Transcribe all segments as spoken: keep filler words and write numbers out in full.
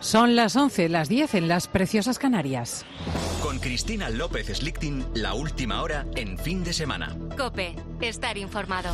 Son las once, las diez en las preciosas Canarias. Con Cristina López Slichting, la última hora en fin de semana. COPE, estar informado.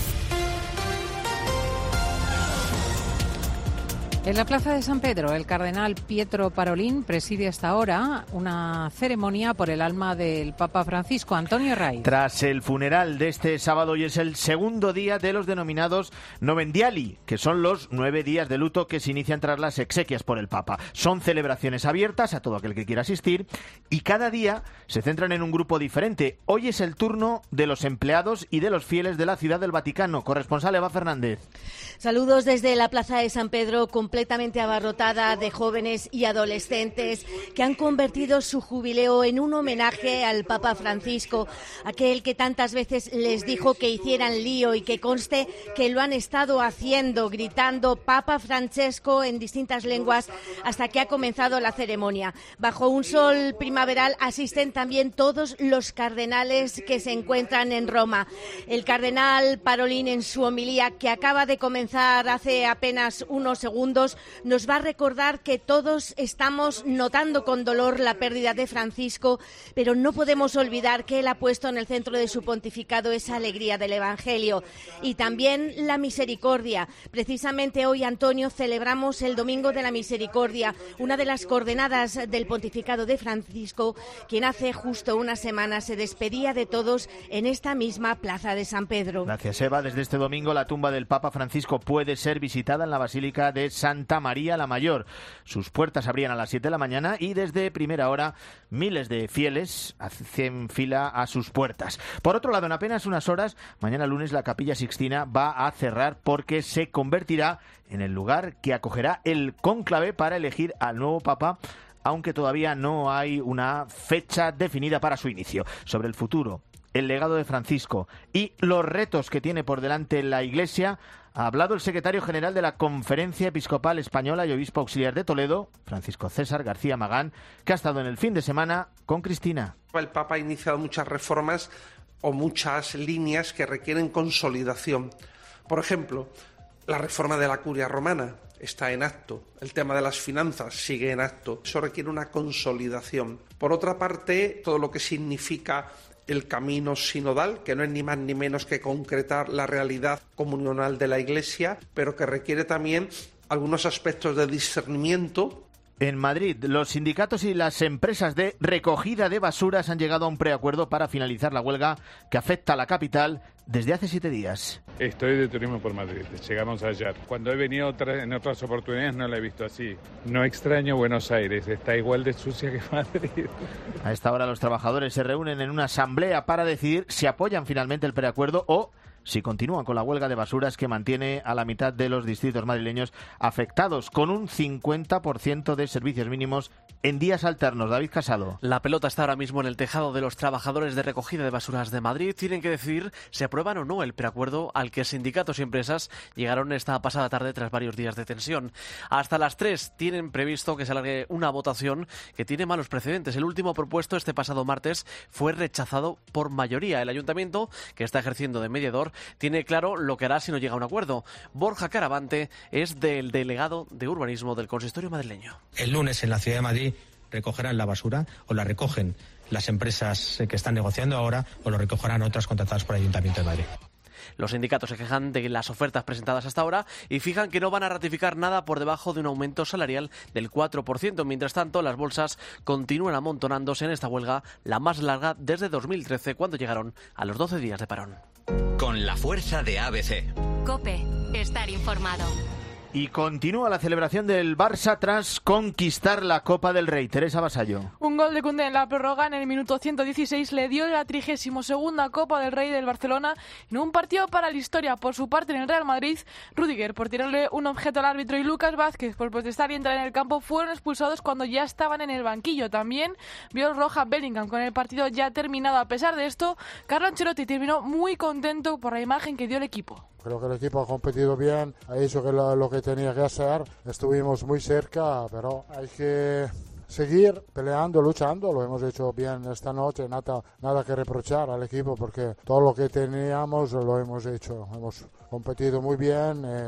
En la Plaza de San Pedro, el cardenal Pietro Parolin preside hasta ahora una ceremonia por el alma del Papa Francisco. Antonio Raiz. Tras el funeral de este sábado, hoy es el segundo día de los denominados Novendiali, que son los nueve días de luto que se inician tras las exequias por el Papa. Son celebraciones abiertas a todo aquel que quiera asistir y cada día se centran en un grupo diferente. Hoy es el turno de los empleados y de los fieles de la Ciudad del Vaticano. Corresponsal Eva Fernández. Saludos desde la Plaza de San Pedro, completamente abarrotada de jóvenes y adolescentes que han convertido su jubileo en un homenaje al Papa Francisco, aquel que tantas veces les dijo que hicieran lío y que conste que lo han estado haciendo, gritando Papa Francesco en distintas lenguas hasta que ha comenzado la ceremonia. Bajo un sol primaveral asisten también todos los cardenales que se encuentran en Roma. El cardenal Parolin, en su homilía que acaba de comenzar hace apenas unos segundos, nos va a recordar que todos estamos notando con dolor la pérdida de Francisco, pero no podemos olvidar que él ha puesto en el centro de su pontificado esa alegría del Evangelio y también la misericordia. Precisamente hoy, Antonio, celebramos el Domingo de la Misericordia, una de las coordenadas del pontificado de Francisco, quien hace justo una semana se despedía de todos en esta misma Plaza de San Pedro. Gracias, Eva. Desde este domingo la tumba del Papa Francisco puede ser visitada en la Basílica de Santa María la Mayor. Sus puertas abrían a las siete de la mañana y desde primera hora miles de fieles hacen fila a sus puertas. Por otro lado, en apenas unas horas, mañana lunes, la Capilla Sixtina va a cerrar porque se convertirá en el lugar que acogerá el cónclave para elegir al nuevo Papa, aunque todavía no hay una fecha definida para su inicio. Sobre el futuro, el legado de Francisco y los retos que tiene por delante la Iglesia, ha hablado el secretario general de la Conferencia Episcopal Española y obispo auxiliar de Toledo, Francisco César García Magán, que ha estado en el fin de semana con Cristina. El Papa ha iniciado muchas reformas o muchas líneas que requieren consolidación. Por ejemplo, la reforma de la curia romana está en acto, el tema de las finanzas sigue en acto, eso requiere una consolidación. Por otra parte, todo lo que significa el camino sinodal, que no es ni más ni menos que concretar la realidad comunional de la Iglesia, pero que requiere también algunos aspectos de discernimiento. En Madrid, los sindicatos y las empresas de recogida de basuras han llegado a un preacuerdo para finalizar la huelga que afecta a la capital desde hace siete días. Estoy de turismo por Madrid, llegamos ayer. Cuando he venido otra, en otras oportunidades no la he visto así. No extraño Buenos Aires, está igual de sucia que Madrid. A esta hora los trabajadores se reúnen en una asamblea para decidir si apoyan finalmente el preacuerdo o si continúan con la huelga de basuras que mantiene a la mitad de los distritos madrileños afectados, con un cincuenta por ciento de servicios mínimos en días alternos. David Casado. La pelota está ahora mismo en el tejado de los trabajadores de recogida de basuras de Madrid. Tienen que decidir si aprueban o no el preacuerdo al que sindicatos y empresas llegaron esta pasada tarde tras varios días de tensión. Hasta las tres tienen previsto que se alargue una votación que tiene malos precedentes. El último propuesto este pasado martes fue rechazado por mayoría. El ayuntamiento, que está ejerciendo de mediador, tiene claro lo que hará si no llega a un acuerdo. Borja Caravante es del delegado de urbanismo del consistorio madrileño. El lunes en la ciudad de Madrid recogerán la basura o la recogen las empresas que están negociando ahora o lo recogerán otras contratadas por el Ayuntamiento de Madrid. Los sindicatos se quejan de las ofertas presentadas hasta ahora y fijan que no van a ratificar nada por debajo de un aumento salarial del cuatro por ciento. Mientras tanto, las bolsas continúan amontonándose en esta huelga, la más larga desde dos mil trece, cuando llegaron a los doce días de parón. Con la fuerza de A B C. COPE, estar informado. Y continúa la celebración del Barça tras conquistar la Copa del Rey. Teresa Vasallo. Un gol de Koundé en la prórroga en el minuto ciento dieciséis le dio la trigésima segunda Copa del Rey del Barcelona en un partido para la historia. Por su parte, en el Real Madrid, Rüdiger por tirarle un objeto al árbitro y Lucas Vázquez por protestar y entrar en el campo fueron expulsados cuando ya estaban en el banquillo. También vio roja Bellingham con el partido ya terminado. A pesar de esto, Carlo Ancelotti terminó muy contento por la imagen que dio el equipo. Creo que el equipo ha competido bien, ha hecho que lo, lo que tenía que hacer, estuvimos muy cerca, pero hay que seguir peleando, luchando, lo hemos hecho bien esta noche, nada, nada que reprochar al equipo porque todo lo que teníamos lo hemos hecho, hemos competido muy bien, eh,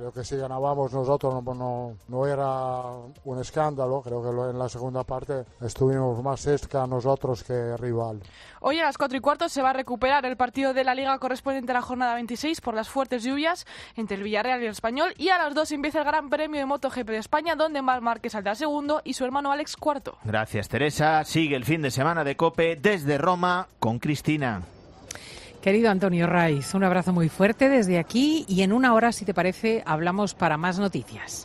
Creo que si ganábamos nosotros no, no, no era un escándalo. Creo que en la segunda parte estuvimos más cerca nosotros que rival. Hoy a las cuatro y cuarto se va a recuperar el partido de la Liga correspondiente a la jornada veintiséis por las fuertes lluvias entre el Villarreal y el Español, y a las dos empieza el Gran Premio de MotoGP de España, donde Marc Márquez saldrá segundo y su hermano Alex cuarto. Gracias, Teresa. Sigue el fin de semana de COPE desde Roma con Cristina. Querido Antonio Raiz, un abrazo muy fuerte desde aquí y en una hora, si te parece, hablamos para más noticias.